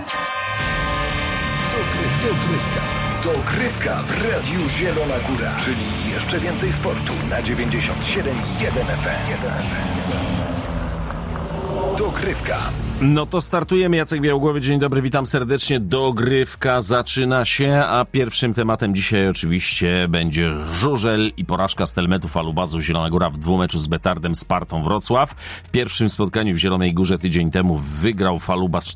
Dogrywka w Radiu Zielona Góra, czyli jeszcze więcej sportu na 97,1 FM. Dogrywka. No to startujemy. Jacek Białogłowy, dzień dobry, witam serdecznie. Dogrywka zaczyna się, a pierwszym tematem dzisiaj oczywiście będzie żużel i porażka Stelmetu Falubazu Zielona Góra w dwumeczu z Betardem Spartą Wrocław. W pierwszym spotkaniu w Zielonej Górze tydzień temu wygrał Falubaz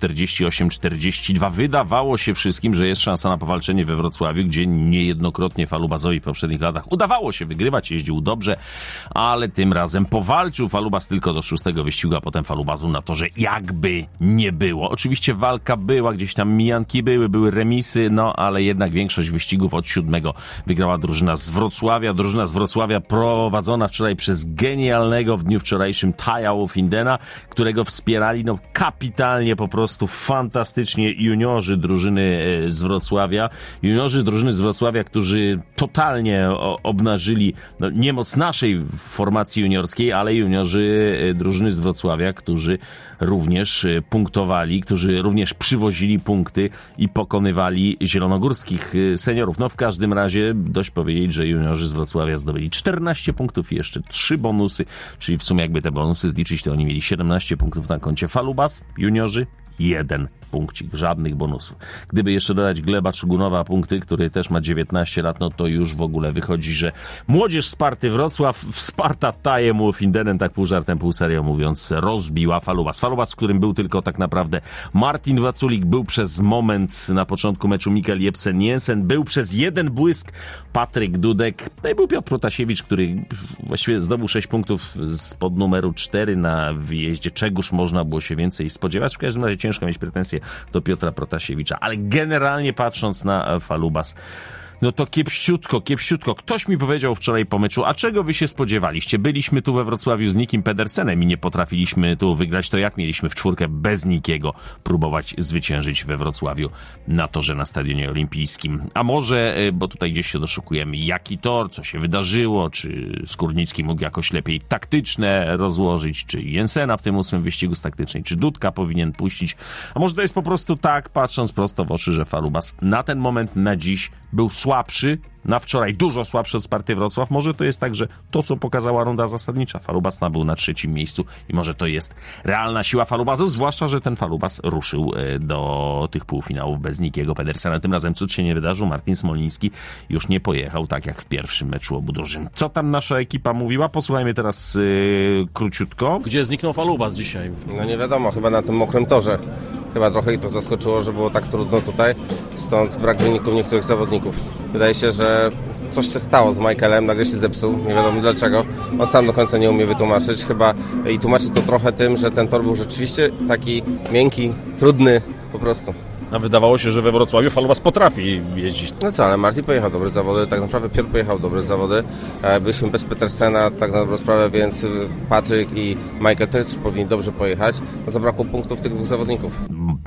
48-42. Wydawało się wszystkim, że jest szansa na powalczenie we Wrocławiu, gdzie niejednokrotnie Falubazowi w poprzednich latach udawało się wygrywać, jeździł dobrze, ale tym razem powalczył Falubaz tylko do 6. wyścigu, a potem Falubazu na torze jakby nie było. Oczywiście walka była, gdzieś tam mijanki były remisy, no ale jednak większość wyścigów od 7. wygrała drużyna z Wrocławia. Drużyna z Wrocławia prowadzona wczoraj przez genialnego w dniu wczorajszym Taja Findena, którego wspierali no kapitalnie, po prostu fantastycznie juniorzy drużyny z Wrocławia. Juniorzy drużyny z Wrocławia, którzy totalnie obnażyli no, niemoc naszej formacji juniorskiej, ale juniorzy drużyny z Wrocławia, którzy również punktowali, którzy również przywozili punkty i pokonywali zielonogórskich seniorów. No w każdym razie dość powiedzieć, że juniorzy z Wrocławia zdobyli 14 punktów i jeszcze 3 bonusy, czyli w sumie jakby te bonusy zliczyć, to oni mieli 17 punktów na koncie. Falubaz, juniorzy 1 punkcik, żadnych bonusów. Gdyby jeszcze dodać Gleba Czugunowa punkty, który też ma 19 lat, no to już w ogóle wychodzi, że młodzież Sparty Wrocław, Sparta Tajem Findenem, tak pół żartem, pół serio mówiąc, rozbiła Falubaz. Falubaz, w którym był tylko tak naprawdę Martin Waculik, był przez moment na początku meczu Mikael Jebsen-Jensen, był przez jeden błysk Patryk Dudek, no i był Piotr Protasiewicz, który właściwie zdobył 6 punktów spod numeru 4 na wyjeździe, czegoż można było się więcej spodziewać. W każdym razie ciężko mieć pretensje do Piotra Protasiewicza, ale generalnie patrząc na Falubaz, no to kiepściutko. Ktoś mi powiedział wczoraj po meczu, a czego wy się spodziewaliście? Byliśmy tu we Wrocławiu z Nikim Pedersenem i nie potrafiliśmy tu wygrać, to jak mieliśmy w czwórkę bez Nikiego próbować zwyciężyć we Wrocławiu na torze na Stadionie Olimpijskim? A może, bo tutaj gdzieś się doszukujemy, jaki tor, co się wydarzyło, czy Skórnicki mógł jakoś lepiej taktyczne rozłożyć, czy Jensena w tym 8. wyścigu z taktycznej, czy Dudka powinien puścić? A może to jest po prostu tak, patrząc prosto w oczy, że Falubaz na ten moment, na dziś był słabszy, na wczoraj dużo słabszy od Sparty Wrocław. Może to jest tak, że to, co pokazała runda zasadnicza, Falubaz był na 3. miejscu i może to jest realna siła Falubazu, zwłaszcza, że ten Falubaz ruszył do tych półfinałów bez Nikiego Pedersena. Tym razem cud się nie wydarzył. Martin Smoliński już nie pojechał, tak jak w pierwszym meczu obu drużyn. Co tam nasza ekipa mówiła? Posłuchajmy teraz króciutko. Gdzie zniknął Falubaz dzisiaj? No nie wiadomo, chyba na tym mokrym torze. Chyba trochę ich to zaskoczyło, że było tak trudno tutaj, stąd brak wyników niektórych zawodników. Wydaje się, że coś się stało z Michaelem, nagle się zepsuł, nie wiadomo dlaczego. On sam do końca nie umie wytłumaczyć chyba i tłumaczy to trochę tym, że ten tor był rzeczywiście taki miękki, trudny po prostu. A wydawało się, że we Wrocławiu Falubaz potrafi jeździć. No co, ale Martin pojechał dobre zawody, tak naprawdę Piotr pojechał dobre zawody. Byliśmy bez Petersena, tak na dobrą sprawę, więc Patryk i Michael też powinni dobrze pojechać. No zabrakło punktów tych dwóch zawodników.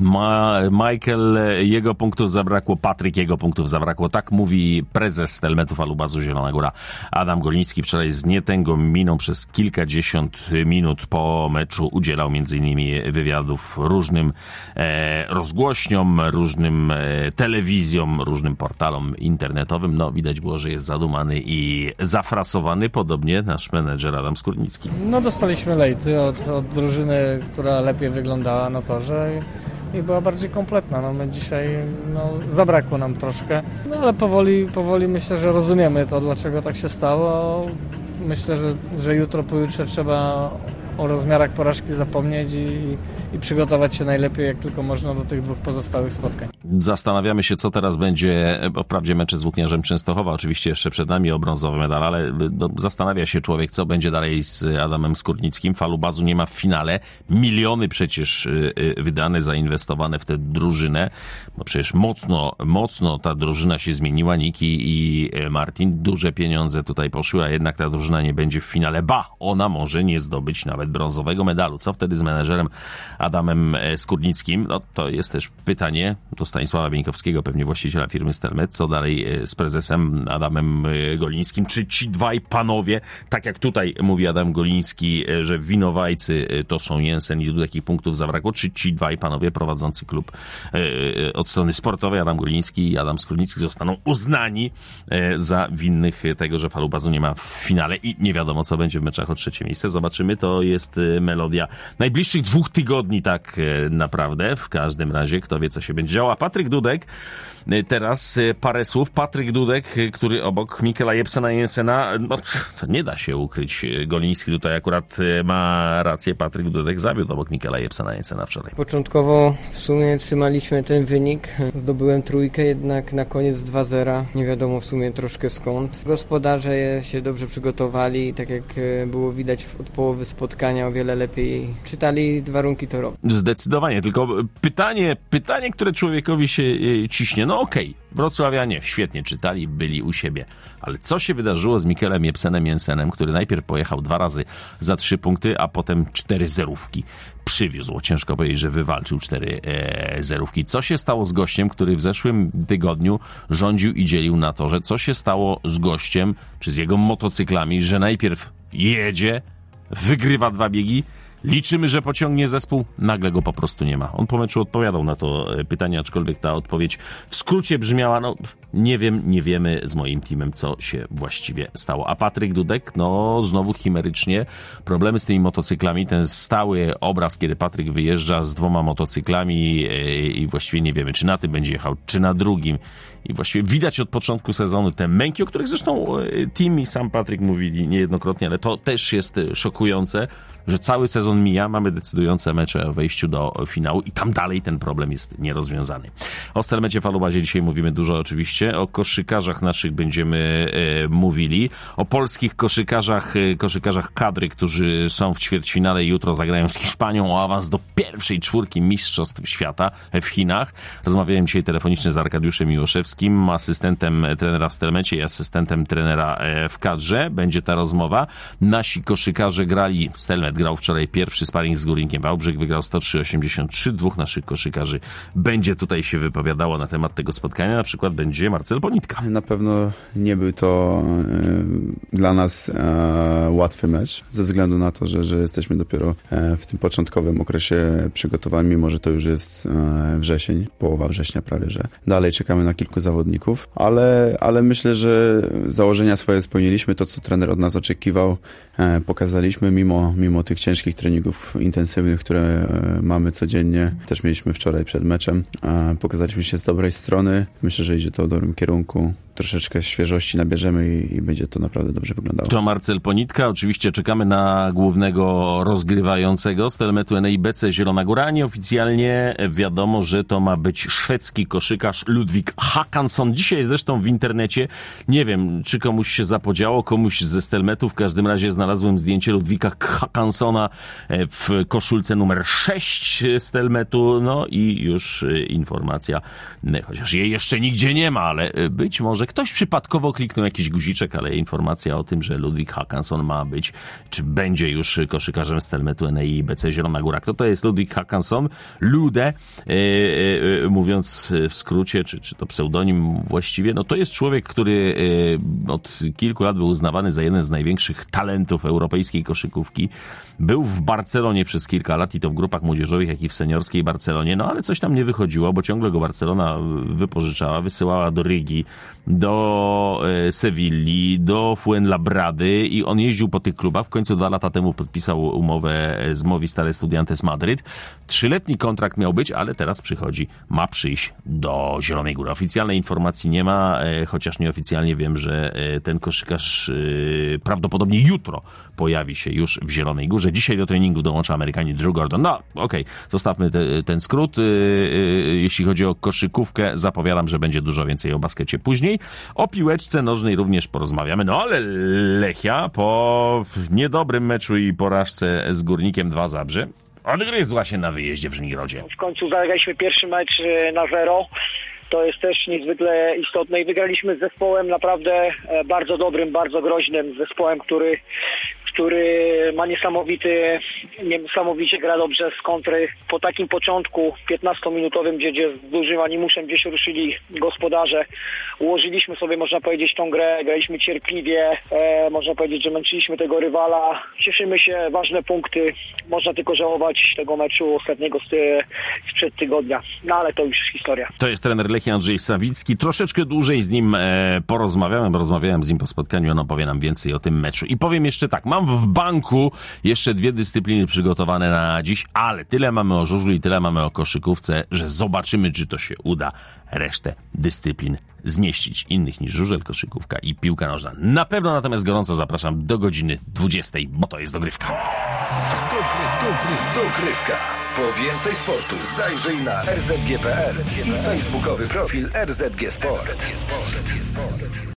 Michael, jego punktów zabrakło, Patryk, jego punktów zabrakło. Tak mówi prezes Stelmetu Falubazu Zielona Góra Adam Goliński. Wczoraj z nietęgą miną przez kilkadziesiąt minut po meczu udzielał m.in. wywiadów różnym rozgłośniom, różnym telewizjom, różnym portalom internetowym. No widać było, że jest zadumany i zafrasowany, podobnie nasz menedżer Adam Skórnicki. No dostaliśmy lejty od drużyny, która lepiej wyglądała na torze i była bardziej kompletna. No my dzisiaj zabrakło nam troszkę, no ale powoli myślę, że rozumiemy to, dlaczego tak się stało. Myślę, że jutro, pojutrze trzeba o rozmiarach porażki zapomnieć i przygotować się najlepiej, jak tylko można, do tych dwóch pozostałych spotkań. Zastanawiamy się, co teraz będzie, bo wprawdzie mecze z Włókniarzem Częstochowa, oczywiście jeszcze przed nami o brązowy medal, ale zastanawia się człowiek, co będzie dalej z Adamem Skórnickim. Falubazu nie ma w finale. Miliony przecież wydane, zainwestowane w tę drużynę, bo przecież mocno ta drużyna się zmieniła. Niki i Martin, duże pieniądze tutaj poszły, a jednak ta drużyna nie będzie w finale. Ona może nie zdobyć nawet brązowego medalu. Co wtedy z menedżerem Adamem Skórnickim. No to jest też pytanie do Stanisława Bieńkowskiego, pewnie właściciela firmy Stelmet, co dalej z prezesem Adamem Golińskim. Czy ci dwaj panowie, tak jak tutaj mówi Adam Goliński, że winowajcy to są Jensen i tu takich punktów zabrakło, czy ci dwaj panowie prowadzący klub od strony sportowej, Adam Goliński i Adam Skórnicki, zostaną uznani za winnych tego, że Falubazu nie ma w finale i nie wiadomo, co będzie w meczach o trzecie miejsce. Zobaczymy, to jest melodia najbliższych 2 tygodni tak naprawdę. W każdym razie, kto wie, co się będzie działo. A Patryk Dudek, teraz parę słów. Patryk Dudek, który obok Mikela Jepsena-Jensena, no to nie da się ukryć. Goliński tutaj akurat ma rację. Patryk Dudek zawiódł obok Mikela Jepsena-Jensena wczoraj. Początkowo w sumie trzymaliśmy ten wynik. Zdobyłem 3, jednak na koniec 2-0. Nie wiadomo w sumie troszkę skąd. Gospodarze się dobrze przygotowali, tak jak było widać od połowy spotkania, o wiele lepiej czytali warunki torowe. Zdecydowanie, tylko pytanie, które człowiekowi się ciśnie. No okej, wrocławianie świetnie czytali, byli u siebie, ale co się wydarzyło z Mikelem Jepsenem-Jensenem, który najpierw pojechał 2 razy za 3 punkty, a potem 4 zerówki przywiózł. Ciężko powiedzieć, że wywalczył 4 zerówki. Co się stało z gościem, który w zeszłym tygodniu rządził i dzielił na torze? Co się stało z gościem, czy z jego motocyklami, że najpierw jedzie, wygrywa 2 biegi, liczymy, że pociągnie zespół, nagle go po prostu nie ma. On po meczu odpowiadał na to pytanie, aczkolwiek ta odpowiedź w skrócie brzmiała, no nie wiemy z moim teamem, co się właściwie stało. A Patryk Dudek, no znowu chimerycznie, problemy z tymi motocyklami, ten stały obraz, kiedy Patryk wyjeżdża z 2 motocyklami i właściwie nie wiemy, czy na tym będzie jechał, czy na drugim. I właściwie widać od początku sezonu te męki, o których zresztą team i sam Patryk mówili niejednokrotnie, ale to też jest szokujące, że cały sezon mija, mamy decydujące mecze o wejściu do finału i tam dalej ten problem jest nierozwiązany. O Stelmecie Falubazie dzisiaj mówimy dużo oczywiście, o koszykarzach naszych będziemy mówili, o polskich koszykarzach kadry, którzy są w ćwierćfinale i jutro zagrają z Hiszpanią o awans do pierwszej 4 mistrzostw świata w Chinach. Rozmawiałem dzisiaj telefonicznie z Arkadiuszem Miłoszewskim, asystentem trenera w Stelmecie i asystentem trenera w kadrze. Będzie ta rozmowa. Nasi koszykarze grali, Stelmet grał wczoraj pierwszy sparring z Górnikiem Wałbrzych, wygrał 103-83. 2 naszych koszykarzy będzie tutaj się wypowiadało na temat tego spotkania. Na przykład będzie Marcel Ponitka. Na pewno nie był to dla nas łatwy mecz, ze względu na to, że jesteśmy dopiero w tym początkowym okresie przygotowań, mimo że to już jest wrzesień, połowa września prawie, że dalej czekamy na kilku zawodników, ale myślę, że założenia swoje spełniliśmy, to co trener od nas oczekiwał, pokazaliśmy mimo tych ciężkich treningów intensywnych, które mamy codziennie. Też mieliśmy wczoraj przed meczem. Pokazaliśmy się z dobrej strony. Myślę, że idzie to w dobrym kierunku. Troszeczkę świeżości nabierzemy i będzie to naprawdę dobrze wyglądało. To Marcel Ponitka. Oczywiście czekamy na głównego rozgrywającego Stelmetu NEIBC Zielona Góra. Nieoficjalnie wiadomo, że to ma być szwedzki koszykarz Ludwig Håkansson. Dzisiaj zresztą w internecie, nie wiem, czy komuś się zapodziało, komuś ze Stelmetu. W każdym razie znalazłem zdjęcie Ludwika Håkanssona w koszulce numer 6 Stelmetu. No i już informacja, chociaż jej jeszcze nigdzie nie ma, ale być może ktoś przypadkowo kliknął jakiś guziczek, ale informacja o tym, że Ludwig Håkansson ma być, czy będzie już koszykarzem Stelmetu NEIBC Zielona Góra. Kto to jest Ludwig Håkansson? Lude, mówiąc w skrócie, czy to pseudonim właściwie, no to jest człowiek, który od kilku lat był uznawany za jeden z największych talentów europejskiej koszykówki. Był w Barcelonie przez kilka lat i to w grupach młodzieżowych, jak i w seniorskiej Barcelonie, no ale coś tam nie wychodziło, bo ciągle go Barcelona wypożyczała, wysyłała do Rygi, do Sewilli, do Fuenlabrady i on jeździł po tych klubach. W końcu 2 lata temu podpisał umowę z Movistar Estudiantes Madryt. 3-letni kontrakt miał być, ale teraz ma przyjść do Zielonej Góry. Oficjalnej informacji nie ma, chociaż nieoficjalnie wiem, że ten koszykarz prawdopodobnie jutro pojawi się już w Zielonej Górze. Dzisiaj do treningu dołącza Amerykanin Drew Gordon. No, okej, zostawmy ten skrót. Jeśli chodzi o koszykówkę, zapowiadam, że będzie dużo więcej o baskecie później. O piłeczce nożnej również porozmawiamy. No ale Lechia po niedobrym meczu i porażce z Górnikiem 2 Zabrze odgryzła się na wyjeździe w Żmigrodzie. W końcu zagraliśmy pierwszy mecz na 0. To jest też niezwykle istotne i wygraliśmy z zespołem naprawdę bardzo dobrym, bardzo groźnym zespołem, który który ma niesamowicie gra dobrze z kontry. Po takim początku 15-minutowym, gdzie z dużym animuszem gdzieś ruszyli gospodarze, ułożyliśmy sobie, można powiedzieć, tą grę, graliśmy cierpliwie, można powiedzieć, że męczyliśmy tego rywala. Cieszymy się, ważne punkty, można tylko żałować tego meczu ostatniego sprzed tygodnia, no ale to już historia. To jest trener Lechii Andrzej Sawicki. Troszeczkę dłużej z nim porozmawiałem z nim po spotkaniu, on opowie nam więcej o tym meczu. I powiem jeszcze tak, mam w banku jeszcze 2 dyscypliny przygotowane na dziś, ale tyle mamy o żużlu i tyle mamy o koszykówce, że zobaczymy, czy to się uda resztę dyscyplin zmieścić, innych niż żużel, koszykówka i piłka nożna. Na pewno, natomiast gorąco zapraszam do godziny 20, bo to jest dogrywka. Dogrywka. Po więcej sportu zajrzyj na rzg.pl i facebookowy profil RZG Sport.